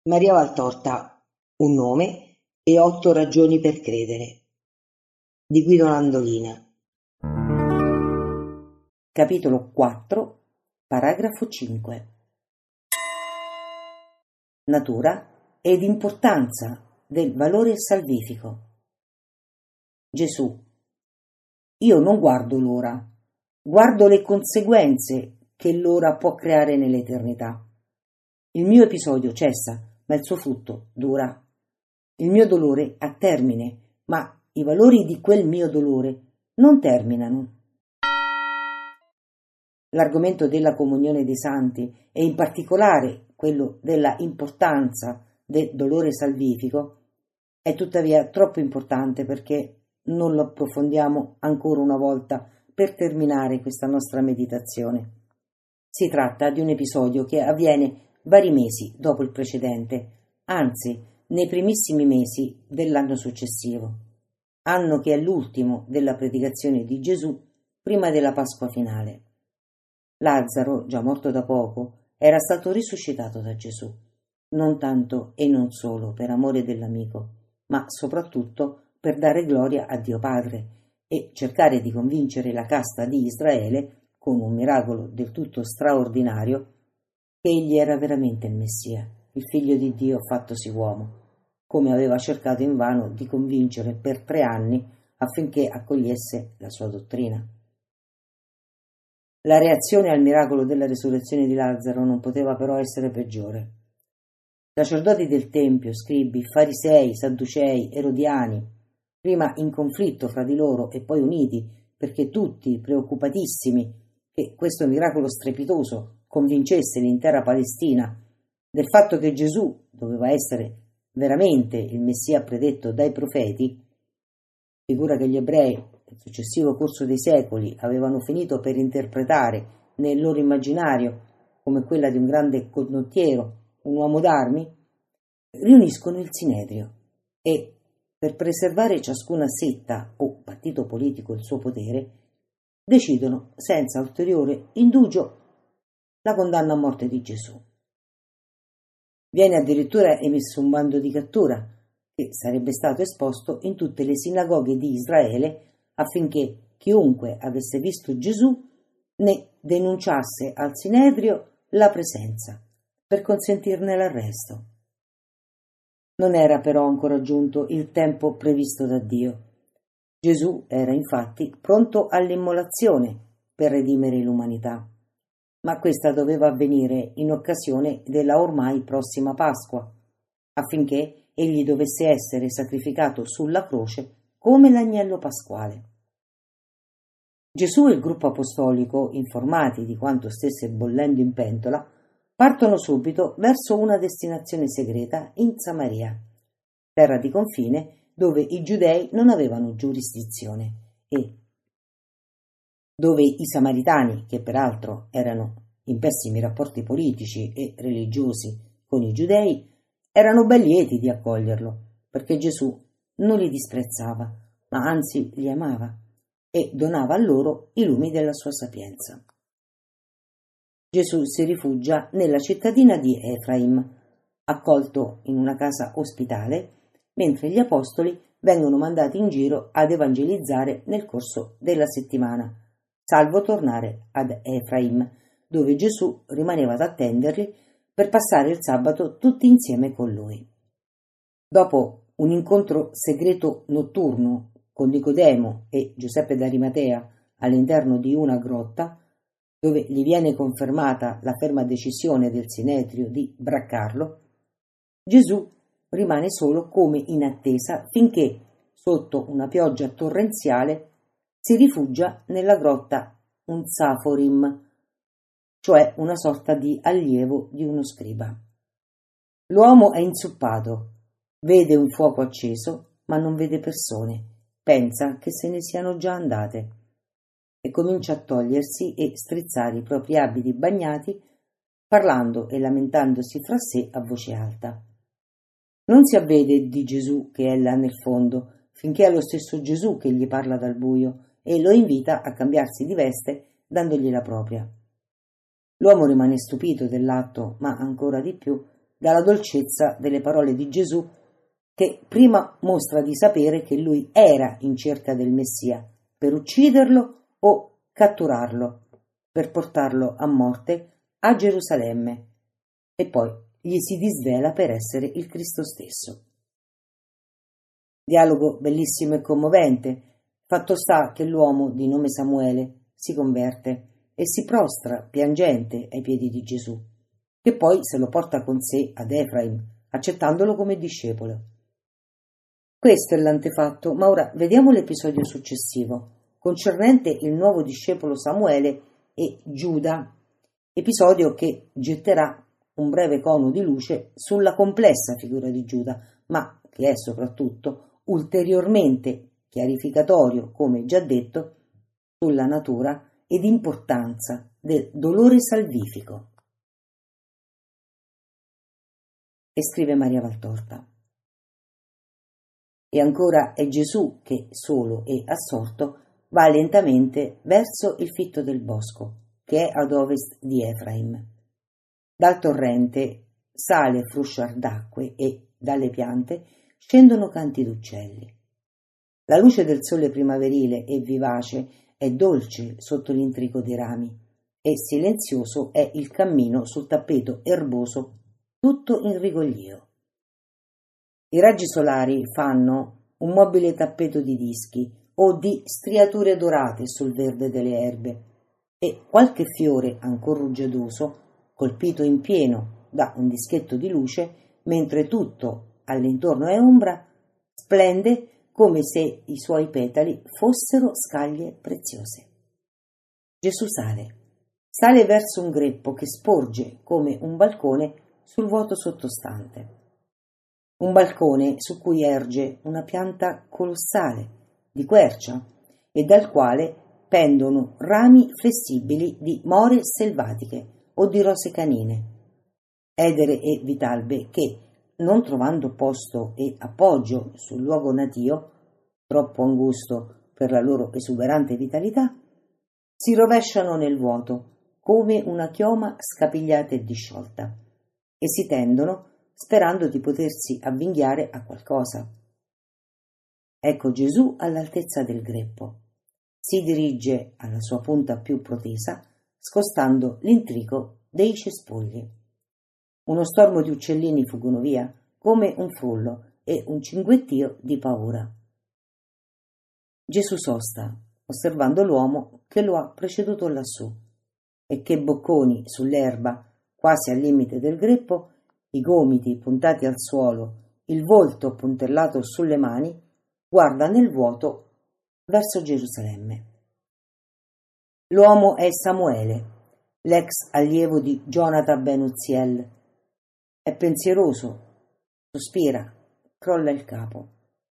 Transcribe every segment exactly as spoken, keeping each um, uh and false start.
Maria Valtorta, un nome e otto ragioni per credere, di Guido Landolina. Capitolo quattro, paragrafo cinque. Natura ed importanza del valore salvifico. Gesù. Io non guardo l'ora, guardo le conseguenze che l'ora può creare nell'eternità. Il mio episodio cessa, ma il suo frutto dura. Il mio dolore ha termine, ma i valori di quel mio dolore non terminano. L'argomento della comunione dei santi, e in particolare quello della importanza del dolore salvifico, è tuttavia troppo importante perché non lo approfondiamo ancora una volta per terminare questa nostra meditazione. Si tratta di un episodio che avviene vari mesi dopo il precedente, anzi nei primissimi mesi dell'anno successivo, anno che è l'ultimo della predicazione di Gesù prima della Pasqua finale. Lazzaro, già morto da poco, era stato risuscitato da Gesù, non tanto e non solo per amore dell'amico, ma soprattutto per dare gloria a Dio Padre e cercare di convincere la casta di Israele, con un miracolo del tutto straordinario, che egli era veramente il Messia, il figlio di Dio fattosi uomo, come aveva cercato invano di convincere per tre anni affinché accogliesse la sua dottrina. La reazione al miracolo della risurrezione di Lazzaro non poteva però essere peggiore. Sacerdoti del Tempio, scribi, farisei, sadducei, erodiani, prima in conflitto fra di loro e poi uniti, perché tutti preoccupatissimi che questo miracolo strepitoso convincesse l'intera Palestina del fatto che Gesù doveva essere veramente il Messia predetto dai profeti, figura che gli ebrei nel successivo corso dei secoli avevano finito per interpretare nel loro immaginario come quella di un grande condottiero, un uomo d'armi, riuniscono il Sinedrio e, per preservare ciascuna setta o partito politico il suo potere, decidono senza ulteriore indugio la condanna a morte di Gesù. Viene addirittura emesso un bando di cattura che sarebbe stato esposto in tutte le sinagoghe di Israele affinché chiunque avesse visto Gesù ne denunciasse al Sinedrio la presenza per consentirne l'arresto. Non era però ancora giunto il tempo previsto da Dio. Gesù era infatti pronto all'immolazione per redimere l'umanità, ma questa doveva avvenire in occasione della ormai prossima Pasqua, affinché egli dovesse essere sacrificato sulla croce come l'agnello pasquale. Gesù e il gruppo apostolico, informati di quanto stesse bollendo in pentola, partono subito verso una destinazione segreta in Samaria, terra di confine dove i giudei non avevano giurisdizione e dove i samaritani, che peraltro erano in pessimi rapporti politici e religiosi con i giudei, erano ben lieti di accoglierlo, perché Gesù non li disprezzava, ma anzi li amava e donava a loro i lumi della sua sapienza. Gesù si rifugia nella cittadina di Efraim, accolto in una casa ospitale, mentre gli apostoli vengono mandati in giro ad evangelizzare nel corso della settimana, salvo tornare ad Efraim, dove Gesù rimaneva ad attenderli per passare il sabato tutti insieme con lui. Dopo un incontro segreto notturno con Nicodemo e Giuseppe d'Arimatea all'interno di una grotta, dove gli viene confermata la ferma decisione del Sinedrio di braccarlo, Gesù rimane solo come in attesa finché, sotto una pioggia torrenziale, si rifugia nella grotta un Saforim, cioè una sorta di allievo di uno scriba. L'uomo è inzuppato, vede un fuoco acceso, ma non vede persone, pensa che se ne siano già andate e comincia a togliersi e strizzare i propri abiti bagnati, parlando e lamentandosi fra sé a voce alta. Non si avvede di Gesù che è là nel fondo, finché è lo stesso Gesù che gli parla dal buio e lo invita a cambiarsi di veste dandogli la propria. L'uomo rimane stupito dell'atto, ma ancora di più dalla dolcezza delle parole di Gesù, che prima mostra di sapere che lui era in cerca del Messia per ucciderlo o catturarlo, per portarlo a morte a Gerusalemme, e poi gli si disvela per essere il Cristo stesso. Dialogo bellissimo e commovente. Fatto sta che l'uomo di nome Samuele si converte e si prostra piangente ai piedi di Gesù, che poi se lo porta con sé ad Efraim, accettandolo come discepolo. Questo è l'antefatto, ma ora vediamo l'episodio successivo, concernente il nuovo discepolo Samuele e Giuda, episodio che getterà un breve cono di luce sulla complessa figura di Giuda, ma che è soprattutto ulteriormente chiarificatorio, come già detto, sulla natura ed importanza del dolore salvifico. E scrive Maria Valtorta. E ancora è Gesù che, solo e assorto, va lentamente verso il fitto del bosco, che è ad ovest di Efraim. Dal torrente sale frusciar d'acque e, dalle piante, scendono canti d'uccelli. La luce del sole primaverile e vivace è dolce sotto l'intrico dei rami, e silenzioso è il cammino sul tappeto erboso, tutto in rigoglio. I raggi solari fanno un mobile tappeto di dischi o di striature dorate sul verde delle erbe, e qualche fiore ancor ruggioso, colpito in pieno da un dischetto di luce, mentre tutto all'intorno è ombra, splende come se i suoi petali fossero scaglie preziose. Gesù sale, sale verso un greppo che sporge come un balcone sul vuoto sottostante. Un balcone su cui erge una pianta colossale di quercia e dal quale pendono rami flessibili di more selvatiche o di rose canine, edere e vitalbe che, non trovando posto e appoggio sul luogo natio, troppo angusto per la loro esuberante vitalità, si rovesciano nel vuoto come una chioma scapigliata e disciolta e si tendono sperando di potersi avvinghiare a qualcosa. Ecco Gesù all'altezza del greppo. Si dirige alla sua punta più protesa, scostando l'intrico dei cespugli. Uno stormo di uccellini fuggono via, come un frullo e un cinguettio di paura. Gesù sosta, osservando l'uomo che lo ha preceduto lassù, e che bocconi sull'erba, quasi al limite del greppo, i gomiti puntati al suolo, il volto puntellato sulle mani, guarda nel vuoto verso Gerusalemme. L'uomo è Samuele, l'ex allievo di Jonathan ben Uzziel. È pensieroso, sospira, crolla il capo.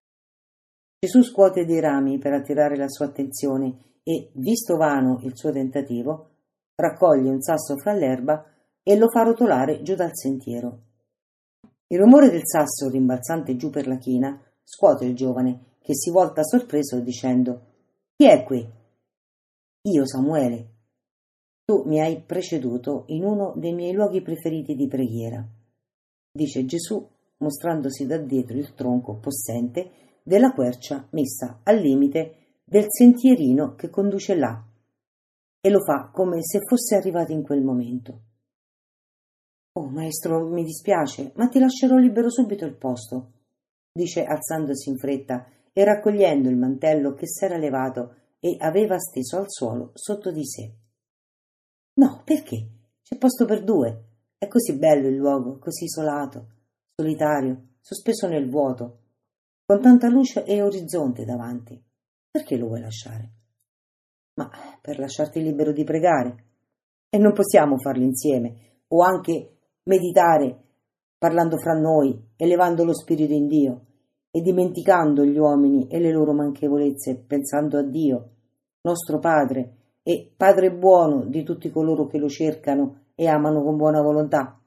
Gesù scuote dei rami per attirare la sua attenzione e, visto vano il suo tentativo, raccoglie un sasso fra l'erba e lo fa rotolare giù dal sentiero. Il rumore del sasso rimbalzante giù per la china scuote il giovane, che si volta sorpreso dicendo: «Chi è qui?» «Io, Samuele. Tu mi hai preceduto in uno dei miei luoghi preferiti di preghiera», dice Gesù, mostrandosi da dietro il tronco possente della quercia messa al limite del sentierino che conduce là, e lo fa come se fosse arrivato in quel momento. «Oh, maestro, mi dispiace, ma ti lascerò libero subito il posto», dice alzandosi in fretta e raccogliendo il mantello che s'era levato e aveva steso al suolo sotto di sé. «No, perché? C'è posto per due. È così bello il luogo, così isolato, solitario, sospeso nel vuoto, con tanta luce e orizzonte davanti. Perché lo vuoi lasciare?» «Ma per lasciarti libero di pregare. E non possiamo farlo insieme, o anche meditare, parlando fra noi, elevando lo spirito in Dio e dimenticando gli uomini e le loro manchevolezze, pensando a Dio, nostro Padre, e Padre buono di tutti coloro che lo cercano e amano con buona volontà?»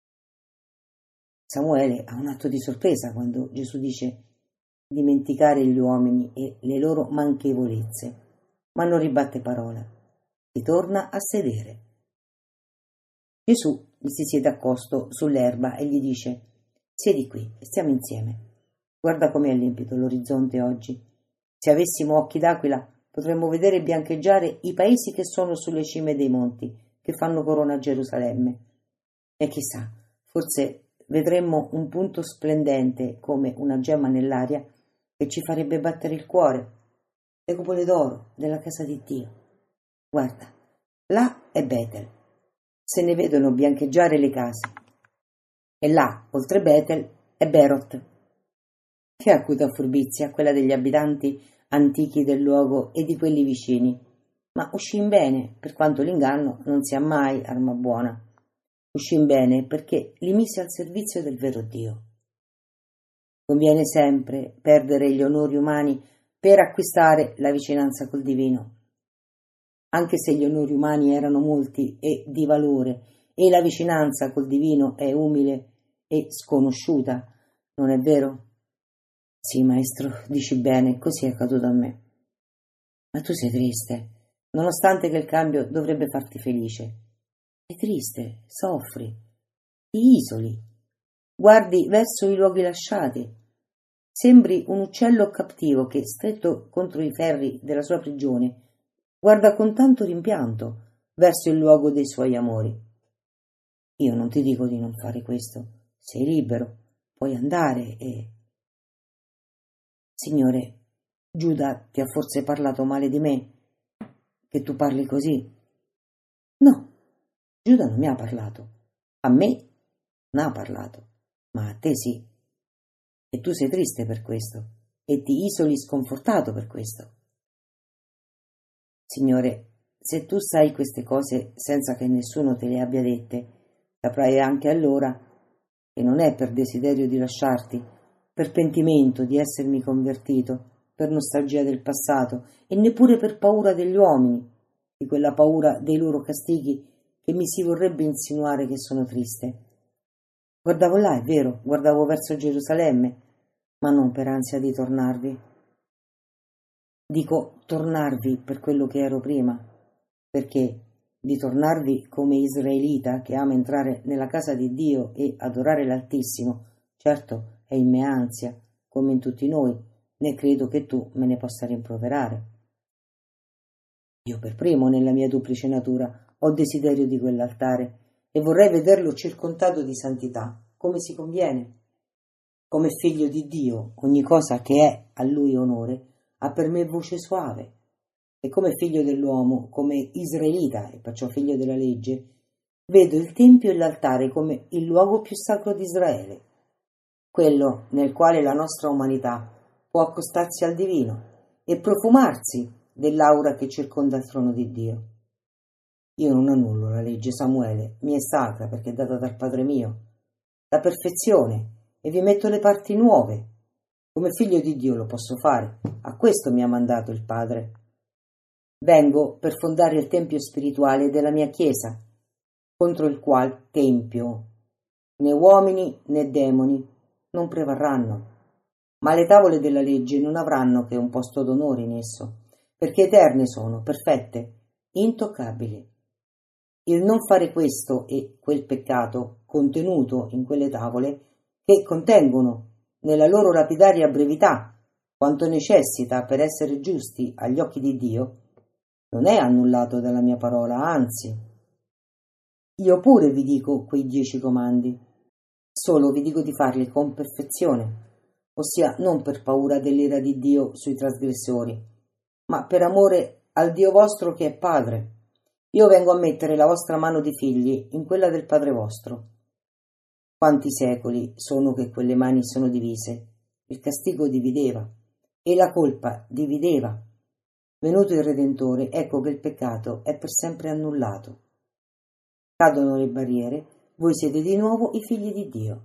Samuele ha un atto di sorpresa quando Gesù dice dimenticare gli uomini e le loro manchevolezze, ma non ribatte parola. Si torna a sedere. Gesù gli si siede accosto sull'erba e gli dice: «Siedi qui e stiamo insieme. Guarda com'è limpido l'orizzonte oggi. Se avessimo occhi d'aquila potremmo vedere biancheggiare i paesi che sono sulle cime dei monti, che fanno corona a Gerusalemme. E chissà, forse vedremmo un punto splendente come una gemma nell'aria che ci farebbe battere il cuore, le cupole d'oro della casa di Dio. Guarda, là è Betel. Se ne vedono biancheggiare le case. E là, oltre Betel, è Beroth». Che acuta furbizia quella degli abitanti antichi del luogo e di quelli vicini, ma uscì in bene, per quanto l'inganno non sia mai arma buona. Uscì in bene perché li mise al servizio del vero Dio. Conviene sempre perdere gli onori umani per acquistare la vicinanza col divino. Anche se gli onori umani erano molti e di valore, e la vicinanza col divino è umile e sconosciuta, non è vero? Sì, maestro, dici bene, così è accaduto a me. Ma tu sei triste, nonostante che il cambio dovrebbe farti felice. Sei triste, soffri, ti isoli, guardi verso i luoghi lasciati. Sembri un uccello cattivo che, stretto contro i ferri della sua prigione, guarda con tanto rimpianto verso il luogo dei suoi amori. Io non ti dico di non fare questo, sei libero, puoi andare e... Signore, Giuda ti ha forse parlato male di me? Che tu parli così? No, Giuda non mi ha parlato. A me non ha parlato, ma a te sì. E tu sei triste per questo, e ti isoli sconfortato per questo. Signore, se tu sai queste cose senza che nessuno te le abbia dette, saprai anche allora che non è per desiderio di lasciarti, per pentimento di essermi convertito, per nostalgia del passato e neppure per paura degli uomini, di quella paura dei loro castighi che mi si vorrebbe insinuare che sono triste. Guardavo là, è vero, guardavo verso Gerusalemme, ma non per ansia di tornarvi. Dico tornarvi per quello che ero prima, perché di tornarvi come israelita che ama entrare nella casa di Dio e adorare l'Altissimo, certo, è in me ansia, come in tutti noi, né credo che tu me ne possa rimproverare. Io per primo, nella mia duplice natura, ho desiderio di quell'altare e vorrei vederlo circondato di santità, come si conviene. Come figlio di Dio, ogni cosa che è a Lui onore ha per me voce suave, e come figlio dell'uomo, come israelita e perciò figlio della legge, vedo il Tempio e l'altare come il luogo più sacro di Israele, quello nel quale la nostra umanità può accostarsi al divino e profumarsi dell'aura che circonda il trono di Dio. Io non annullo la legge, Samuele, mi è sacra perché è data dal Padre mio, la perfezione, e vi metto le parti nuove. Come figlio di Dio lo posso fare, a questo mi ha mandato il Padre. Vengo per fondare il tempio spirituale della mia Chiesa, contro il qual tempio né uomini né demoni non prevarranno, ma le tavole della legge non avranno che un posto d'onore in esso, perché eterne sono, perfette, intoccabili. Il non fare questo e quel peccato contenuto in quelle tavole, che contengono nella loro lapidaria brevità quanto necessita per essere giusti agli occhi di Dio, non è annullato dalla mia parola, anzi. Io pure vi dico quei dieci comandi, solo vi dico di farli con perfezione, ossia non per paura dell'ira di Dio sui trasgressori, ma per amore al Dio vostro che è Padre. Io vengo a mettere la vostra mano di figli in quella del Padre vostro. Quanti secoli sono che quelle mani sono divise? Il castigo divideva e la colpa divideva. Venuto il Redentore, ecco che il peccato è per sempre annullato. Cadono le barriere, voi siete di nuovo i figli di Dio.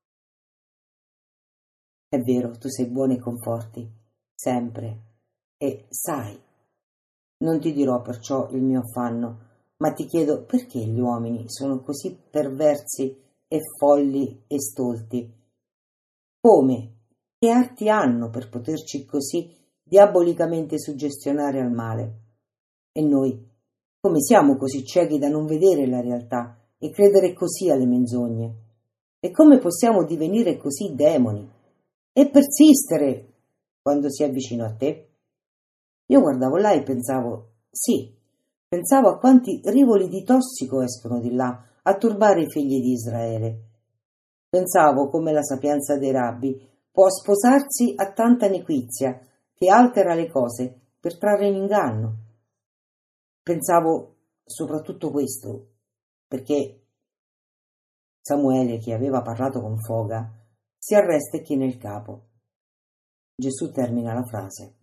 È vero, tu sei buono e conforti, sempre, e sai. Non ti dirò perciò il mio affanno, ma ti chiedo perché gli uomini sono così perversi e folli e stolti. Come? Che arti hanno per poterci così diabolicamente suggestionare al male? E noi, come siamo così ciechi da non vedere la realtà e credere così alle menzogne? E come possiamo divenire così demoni e persistere quando si è vicino a te? Io guardavo là e pensavo, sì, pensavo a quanti rivoli di tossico escono di là a turbare i figli di Israele. Pensavo come la sapienza dei rabbi può sposarsi a tanta nequizia che altera le cose per trarre in inganno. Pensavo soprattutto questo, perché Samuele, che aveva parlato con foga, si arresta e china il capo. Gesù termina la frase.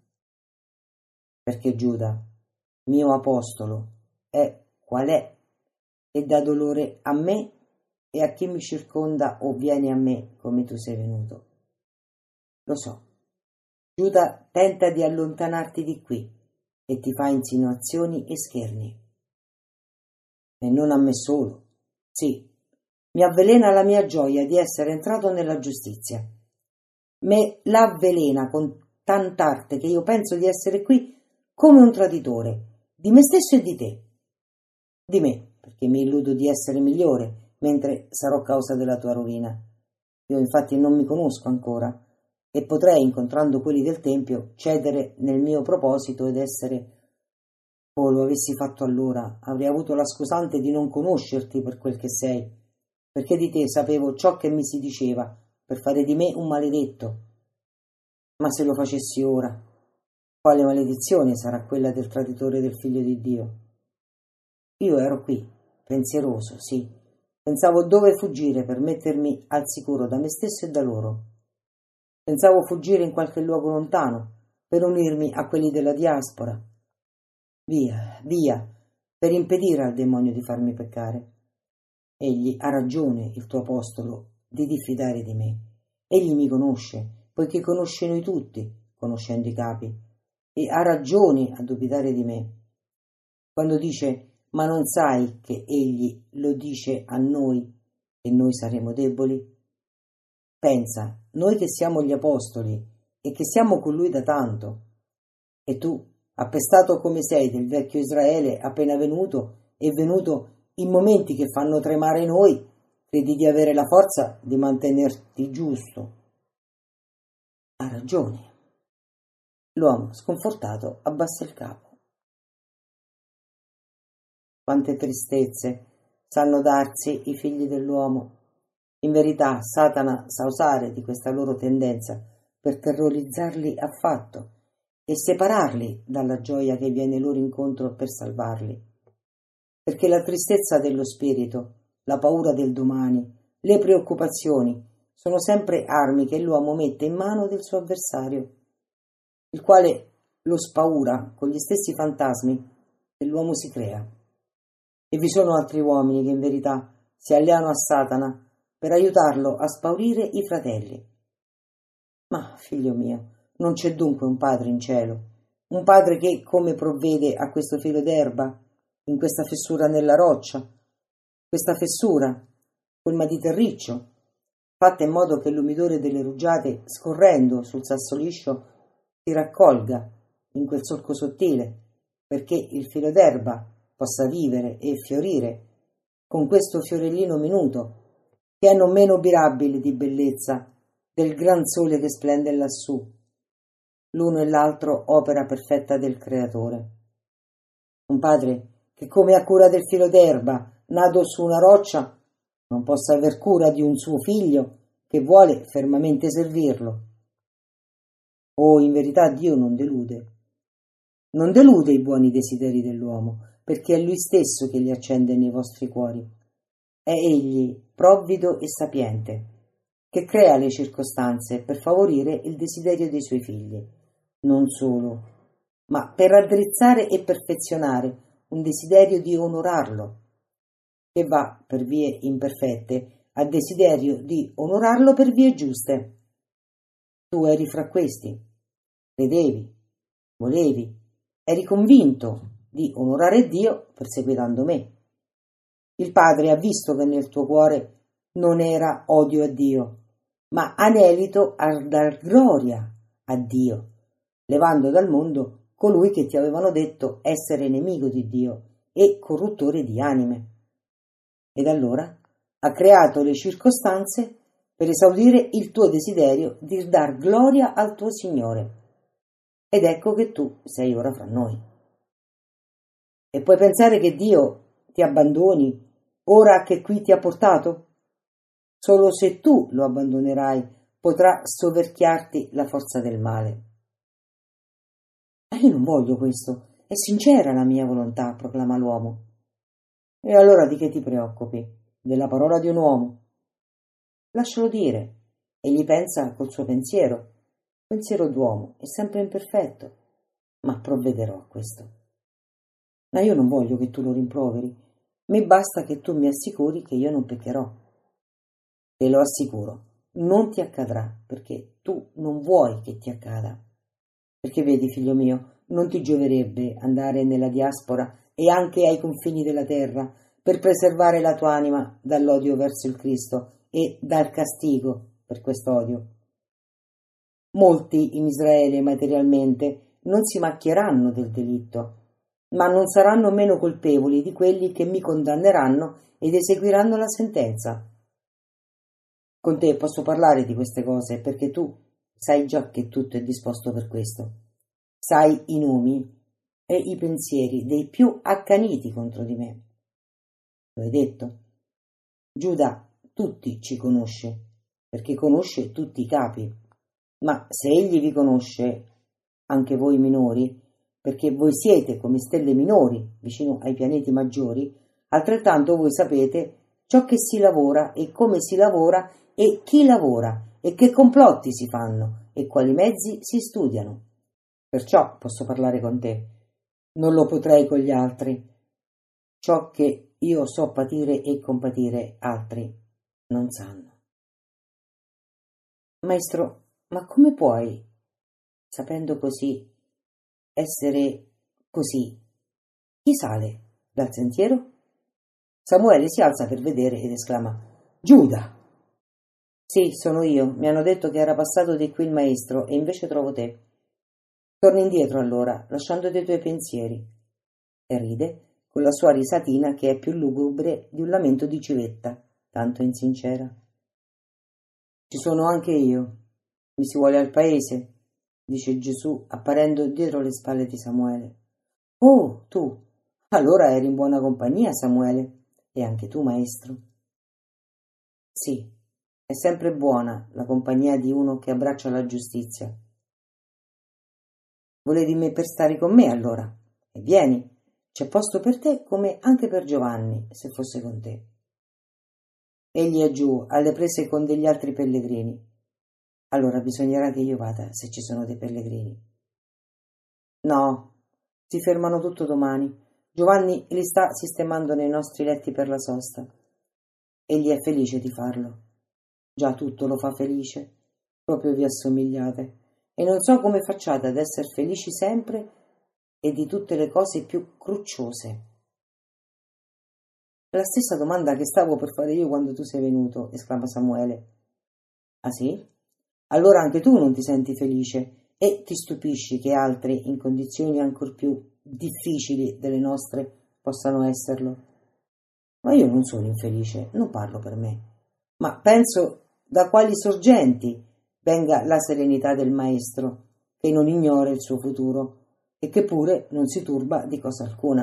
Perché Giuda, mio apostolo, è qual è e dà dolore a me e a chi mi circonda o viene a me come tu sei venuto. Lo so. Giuda tenta di allontanarti di qui e ti fa insinuazioni e scherni. E non a me solo. Sì, mi avvelena la mia gioia di essere entrato nella giustizia. Me la avvelena con tant'arte che io penso di essere qui come un traditore, di me stesso e di te. Di me, perché mi illudo di essere migliore, mentre sarò causa della tua rovina. Io infatti non mi conosco ancora, e potrei, incontrando quelli del Tempio, cedere nel mio proposito ed essere... Oh, lo avessi fatto allora, avrei avuto la scusante di non conoscerti per quel che sei, perché di te sapevo ciò che mi si diceva, per fare di me un maledetto. Ma se lo facessi ora, quale maledizione sarà quella del traditore del Figlio di Dio? Io ero qui, pensieroso, sì, pensavo dove fuggire per mettermi al sicuro da me stesso e da loro. Pensavo fuggire in qualche luogo lontano, per unirmi a quelli della diaspora. Via, via, per impedire al demonio di farmi peccare. Egli ha ragione, il tuo apostolo, di diffidare di me. Egli mi conosce, poiché conosce noi tutti, conoscendo i capi, e ha ragione a dubitare di me. Quando dice, ma non sai che egli lo dice a noi, e noi saremo deboli? Pensa, noi che siamo gli apostoli, e che siamo con lui da tanto, e tu, appestato come sei del vecchio Israele appena venuto e venuto in momenti che fanno tremare noi, credi di avere la forza di mantenerti giusto. Ha ragione. L'uomo sconfortato abbassa il capo. Quante tristezze sanno darsi i figli dell'uomo. In verità Satana sa usare di questa loro tendenza per terrorizzarli affatto e separarli dalla gioia che viene loro incontro per salvarli. Perché la tristezza dello spirito, la paura del domani, le preoccupazioni sono sempre armi che l'uomo mette in mano del suo avversario, il quale lo spaura con gli stessi fantasmi che l'uomo si crea. E vi sono altri uomini che in verità si alleano a Satana per aiutarlo a spaurire i fratelli. Ma, figlio mio, non c'è dunque un padre in cielo, un padre che, come provvede a questo filo d'erba, in questa fessura nella roccia, questa fessura, colma di terriccio, fatta in modo che l'umidore delle rugiade, scorrendo sul sasso liscio, si raccolga in quel solco sottile, perché il filo d'erba possa vivere e fiorire con questo fiorellino minuto, che è non meno mirabile di bellezza del gran sole che splende lassù, l'uno e l'altro opera perfetta del Creatore. Un padre che, come ha cura del filo d'erba nato su una roccia, non possa aver cura di un suo figlio che vuole fermamente servirlo. Oh, in verità Dio non delude. Non delude i buoni desideri dell'uomo, perché è Lui stesso che li accende nei vostri cuori. È Egli, provvido e sapiente, che crea le circostanze per favorire il desiderio dei Suoi figli. Non solo, ma per raddrizzare e perfezionare un desiderio di onorarlo, che va per vie imperfette al desiderio di onorarlo per vie giuste. Tu eri fra questi, credevi, volevi, eri convinto di onorare Dio perseguitando me. Il Padre ha visto che nel tuo cuore non era odio a Dio, ma anelito a dar gloria a Dio, levando dal mondo colui che ti avevano detto essere nemico di Dio e corruttore di anime. ed allora ha creato le circostanze per esaudire il tuo desiderio di dar gloria al tuo Signore. Ed ecco che tu sei ora fra noi. E puoi pensare che Dio ti abbandoni ora che qui ti ha portato? Solo se tu lo abbandonerai potrà soverchiarti la forza del male. Ma io non voglio questo, è sincera la mia volontà, proclama l'uomo. E allora di che ti preoccupi? Della parola di un uomo? Lascialo dire, egli pensa col suo pensiero. Pensiero d'uomo è sempre imperfetto, ma provvederò a questo. Ma io non voglio che tu lo rimproveri, mi basta che tu mi assicuri che io non peccherò. Te lo assicuro, non ti accadrà, perché tu non vuoi che ti accada. Perché vedi, figlio mio, non ti gioverebbe andare nella diaspora e anche ai confini della terra per preservare la tua anima dall'odio verso il Cristo e dal castigo per quest'odio. Molti in Israele materialmente non si macchieranno del delitto, ma non saranno meno colpevoli di quelli che mi condanneranno ed eseguiranno la sentenza. Con te posso parlare di queste cose perché tu sai già che tutto è disposto per questo. Sai i nomi e i pensieri dei più accaniti contro di me. Lo hai detto? Giuda tutti ci conosce, perché conosce tutti i capi. Ma se egli vi conosce, anche voi minori, perché voi siete come stelle minori vicino ai pianeti maggiori, altrettanto voi sapete ciò che si lavora e come si lavora e chi lavora e che complotti si fanno e quali mezzi si studiano. Perciò posso parlare con te, non lo potrei con gli altri. Ciò che io so patire e compatire altri non sanno. Maestro, ma come puoi, sapendo così, essere così? Chi sale dal sentiero? Samuele si alza per vedere ed esclama: Giuda! Sì, sono io. Mi hanno detto che era passato di qui il maestro e invece trovo te. Torni indietro allora, lasciando dei tuoi pensieri. E ride con la sua risatina che è più lugubre di un lamento di civetta, tanto insincera. Ci sono anche io. Mi si vuole al paese, dice Gesù, apparendo dietro le spalle di Samuele. Oh, tu! Allora eri in buona compagnia, Samuele, e anche tu, maestro. Sì, è sempre buona la compagnia di uno che abbraccia la giustizia. Volevi me per stare con me, allora? E vieni, c'è posto per te come anche per Giovanni, se fosse con te. Egli è giù, alle prese con degli altri pellegrini. Allora bisognerà che io vada, se ci sono dei pellegrini. No, si fermano tutto domani. Giovanni li sta sistemando nei nostri letti per la sosta. Egli è felice di farlo. Già tutto lo fa felice. Proprio vi assomigliate. E non so come facciate ad essere felici sempre e di tutte le cose più crucciose. La stessa domanda che stavo per fare io quando tu sei venuto, esclama Samuele. Ah sì? Allora anche tu non ti senti felice e ti stupisci che altri, in condizioni ancor più difficili delle nostre, possano esserlo. Ma io non sono infelice, non parlo per me, ma penso da quali sorgenti venga la serenità del maestro, che non ignora il suo futuro e che pure non si turba di cosa alcuna.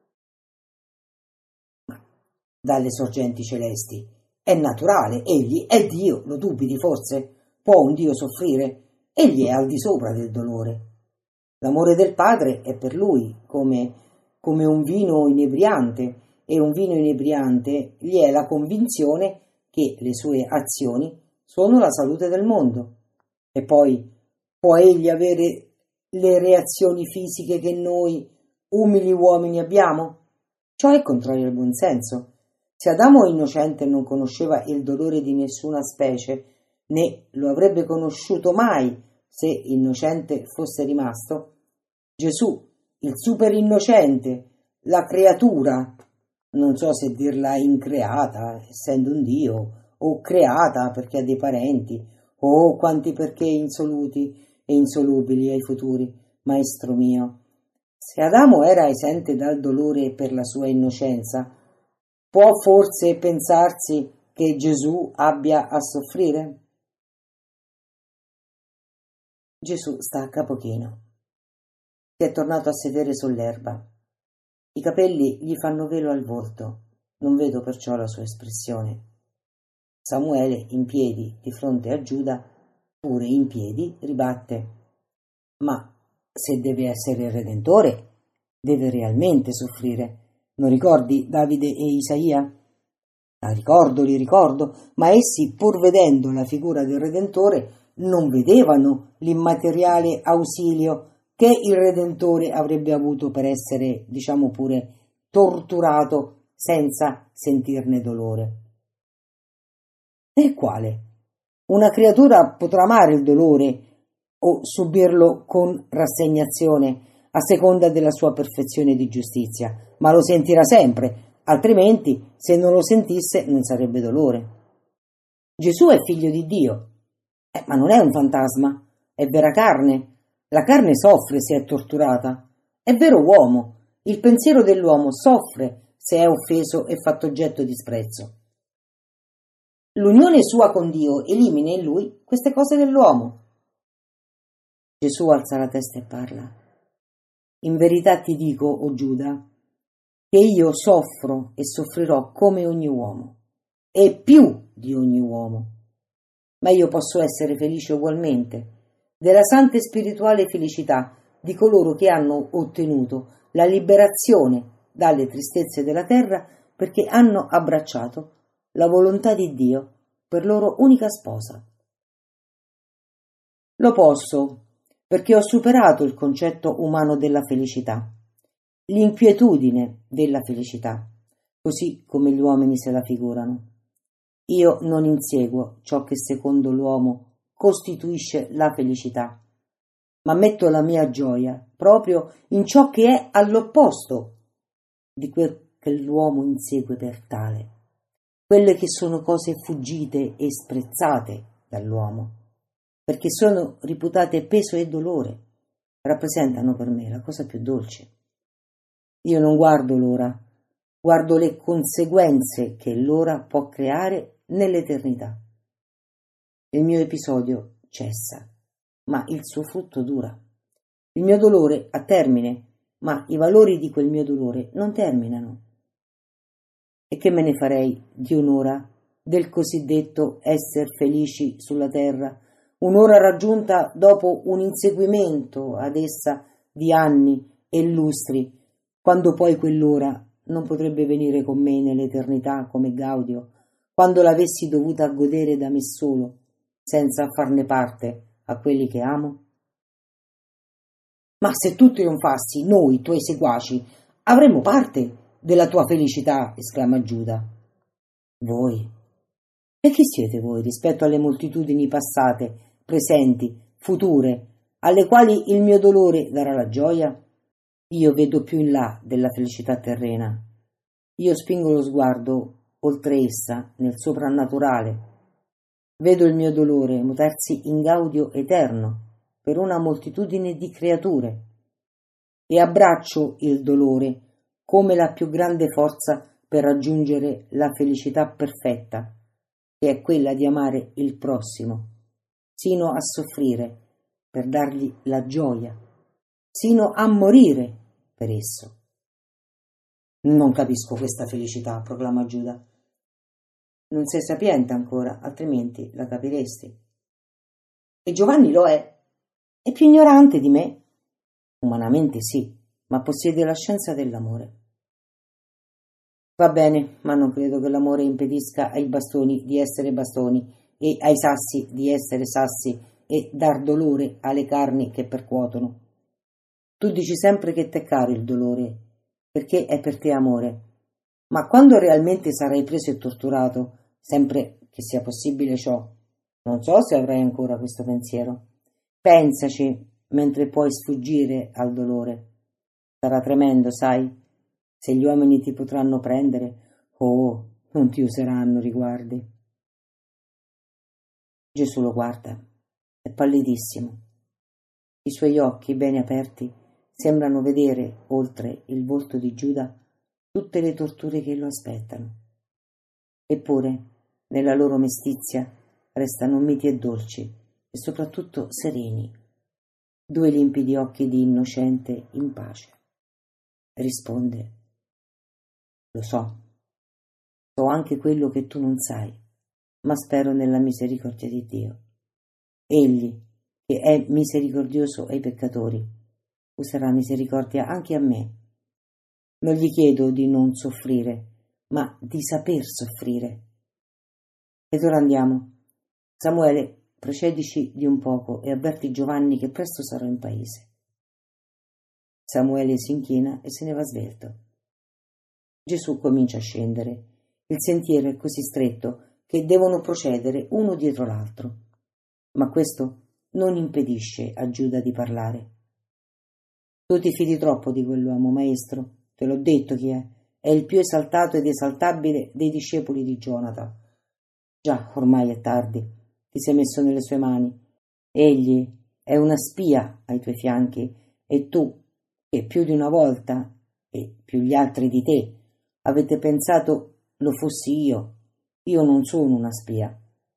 Ma dalle sorgenti celesti è naturale, egli è Dio, lo dubiti forse? Può un Dio soffrire? Egli è al di sopra del dolore. L'amore del Padre è per lui come, come un vino inebriante, e un vino inebriante gli è la convinzione che le sue azioni sono la salute del mondo. E poi può egli avere le reazioni fisiche che noi, umili uomini, abbiamo? Ciò è contrario al buonsenso. Se Adamo innocente non conosceva il dolore di nessuna specie, né lo avrebbe conosciuto mai se innocente fosse rimasto, Gesù, il super innocente, la creatura, non so se dirla increata, essendo un Dio, o creata perché ha dei parenti, o quanti perché insoluti e insolubili ai futuri, maestro mio. Se Adamo era esente dal dolore per la sua innocenza, Può forse pensarsi che Gesù abbia a soffrire? Gesù sta a capo chino. Si è tornato a sedere sull'erba. I capelli gli fanno velo al volto. Non vedo perciò la sua espressione. Samuele, in piedi di fronte a Giuda, pure in piedi, ribatte: ma se deve essere il Redentore, deve realmente soffrire. Non ricordi Davide e Isaia? La ricordo, li ricordo, ma essi, pur vedendo la figura del Redentore, non vedevano l'immateriale ausilio che il Redentore avrebbe avuto per essere, diciamo pure, torturato senza sentirne dolore. E quale? Una creatura potrà amare il dolore o subirlo con rassegnazione a seconda della sua perfezione di giustizia, ma lo sentirà sempre, altrimenti se non lo sentisse non sarebbe dolore. Gesù è figlio di Dio, eh, ma non è un fantasma, è vera carne. La carne soffre se è torturata. È vero uomo, il pensiero dell'uomo soffre se è offeso e fatto oggetto di sprezzo. L'unione sua con Dio elimina in lui queste cose dell'uomo. Gesù alza la testa e parla. In verità ti dico, o Giuda, che io soffro e soffrirò come ogni uomo, e più di ogni uomo. Ma io posso essere felice ugualmente della santa e spirituale felicità di coloro che hanno ottenuto la liberazione dalle tristezze della terra perché hanno abbracciato la volontà di Dio per loro unica sposa. Lo posso perché ho superato il concetto umano della felicità, l'inquietudine della felicità, così come gli uomini se la figurano. Io non inseguo ciò che secondo l'uomo costituisce la felicità, ma metto la mia gioia proprio in ciò che è all'opposto di quel che l'uomo insegue per tale, quelle che sono cose fuggite e sprezzate dall'uomo, perché sono riputate peso e dolore, rappresentano per me la cosa più dolce. Io non guardo l'ora, guardo le conseguenze che l'ora può creare nell'eternità. Il mio episodio cessa, ma il suo frutto dura. Il mio dolore ha termine, ma i valori di quel mio dolore non terminano. E che me ne farei di un'ora, del cosiddetto esser felici sulla terra, un'ora raggiunta dopo un inseguimento ad essa di anni e lustri, quando poi quell'ora non potrebbe venire con me nell'eternità come Gaudio, quando l'avessi dovuta godere da me solo, senza farne parte a quelli che amo? Ma se tu trionfassi, noi, tuoi seguaci, avremmo parte della tua felicità, esclama Giuda. Voi? E chi siete voi rispetto alle moltitudini passate, presenti, future, alle quali il mio dolore darà la gioia? Io vedo più in là della felicità terrena. Io spingo lo sguardo oltre essa, nel soprannaturale. Vedo il mio dolore mutarsi in gaudio eterno per una moltitudine di creature e abbraccio il dolore come la più grande forza per raggiungere la felicità perfetta, che è quella di amare il prossimo, sino a soffrire per dargli la gioia, sino a morire per esso. Non capisco questa felicità, proclama Giuda. Non sei sapiente ancora, altrimenti la capiresti. E Giovanni lo è. È più ignorante di me. Umanamente sì, ma possiede la scienza dell'amore. Va bene, ma non credo che l'amore impedisca ai bastoni di essere bastoni e ai sassi di essere sassi e dar dolore alle carni che percuotono. Tu dici sempre che t'è caro il dolore, perché è per te amore. Ma quando realmente sarai preso e torturato, sempre che sia possibile ciò, non so se avrai ancora questo pensiero. Pensaci mentre puoi sfuggire al dolore. Sarà tremendo, sai? Se gli uomini ti potranno prendere, oh, non ti useranno riguardi. Gesù lo guarda, è pallidissimo. I suoi occhi, bene aperti, sembrano vedere, oltre il volto di Giuda, tutte le torture che lo aspettano. Eppure, nella loro mestizia, restano miti e dolci e soprattutto sereni, due limpidi occhi di innocente in pace. Risponde: lo so, so anche quello che tu non sai, ma spero nella misericordia di Dio. Egli, che è misericordioso ai peccatori, userà misericordia anche a me. Non gli chiedo di non soffrire, ma di saper soffrire. Ed ora andiamo. Samuele, precedici di un poco e avverti Giovanni che presto sarò in paese. Samuele si inchina e se ne va svelto. Gesù comincia a scendere. Il sentiero è così stretto che devono procedere uno dietro l'altro. Ma questo non impedisce a Giuda di parlare. Tu ti fidi troppo di quell'uomo, maestro. Te l'ho detto chi è. È il più esaltato ed esaltabile dei discepoli di Gionata. Già, ormai è tardi. Ti sei messo nelle sue mani. Egli è una spia ai tuoi fianchi e tu, che più di una volta, e più gli altri di te, avete pensato lo fossi io. Io non sono una spia.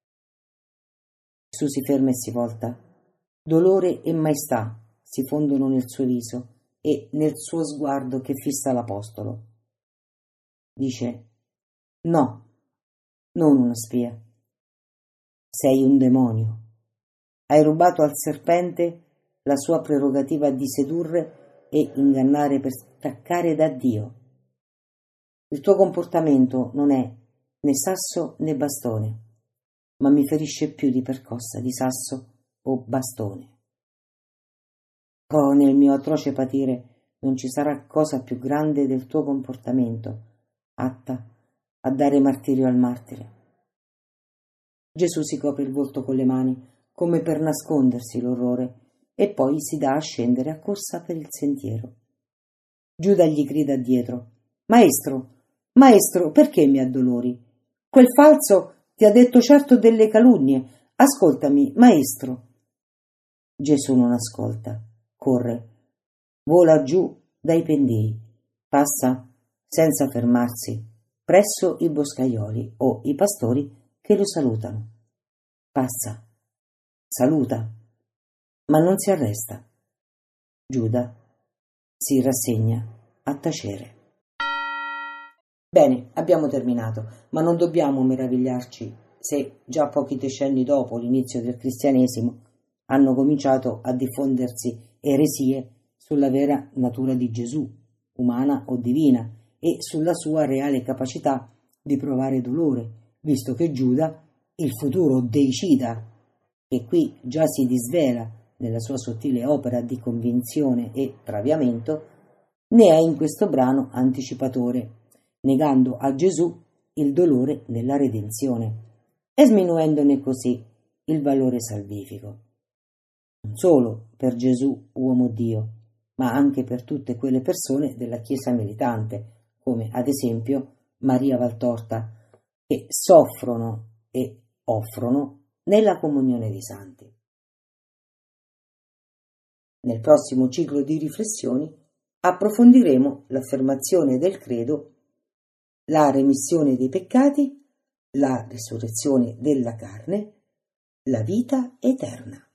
Gesù si ferma e si volta. Dolore e maestà si fondono nel suo viso e nel suo sguardo che fissa l'apostolo. Dice: no, non una spia. Sei un demonio. Hai rubato al serpente la sua prerogativa di sedurre e ingannare per staccare da Dio. Il tuo comportamento non è né sasso né bastone, ma mi ferisce più di percossa di sasso o bastone. Oh, nel mio atroce patire non ci sarà cosa più grande del tuo comportamento, atta a dare martirio al martire. Gesù si copre il volto con le mani, come per nascondersi l'orrore, e poi si dà a scendere a corsa per il sentiero. Giuda gli grida dietro: Maestro, maestro, perché mi addolori? Quel falso ti ha detto certo delle calunnie. Ascoltami, maestro. Gesù non ascolta, corre, vola giù dai pendii, passa senza fermarsi presso i boscaioli o i pastori che lo salutano. Passa, saluta, ma non si arresta. Giuda si rassegna a tacere. Bene, abbiamo terminato, ma non dobbiamo meravigliarci se già pochi decenni dopo l'inizio del cristianesimo hanno cominciato a diffondersi eresie sulla vera natura di Gesù, umana o divina, e sulla sua reale capacità di provare dolore, visto che Giuda, il futuro deicida, che qui già si disvela nella sua sottile opera di convinzione e traviamento, ne è in questo brano anticipatore, negando a Gesù il dolore della redenzione e sminuendone così il valore salvifico. Non solo per Gesù, uomo Dio, ma anche per tutte quelle persone della Chiesa militante, come ad esempio Maria Valtorta, che soffrono e offrono nella comunione dei santi. Nel prossimo ciclo di riflessioni approfondiremo l'affermazione del credo, la remissione dei peccati, la risurrezione della carne, la vita eterna.